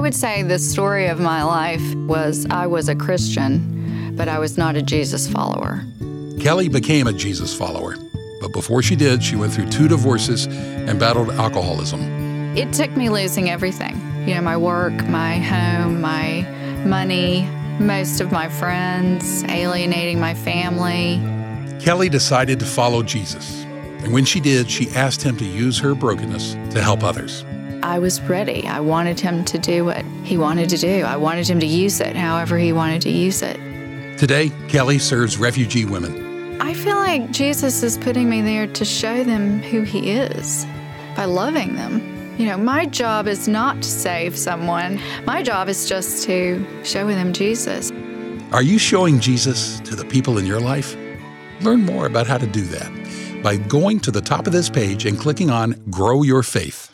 would say the story of my life was I was a Christian, but I was not a Jesus follower. Kelly became a Jesus follower, but before she did, she went through 2 divorces and battled alcoholism. It took me losing everything. My work, my home, my money, most of my friends, alienating my family. Kelly decided to follow Jesus, and when she did, she asked him to use her brokenness to help others. I was ready. I wanted him to do what he wanted to do. I wanted him to use it however he wanted to use it. Today, Kelly serves refugee women. I feel like Jesus is putting me there to show them who he is by loving them. My job is not to save someone. My job is just to show them Jesus. Are you showing Jesus to the people in your life? Learn more about how to do that by going to the top of this page and clicking on Grow Your Faith.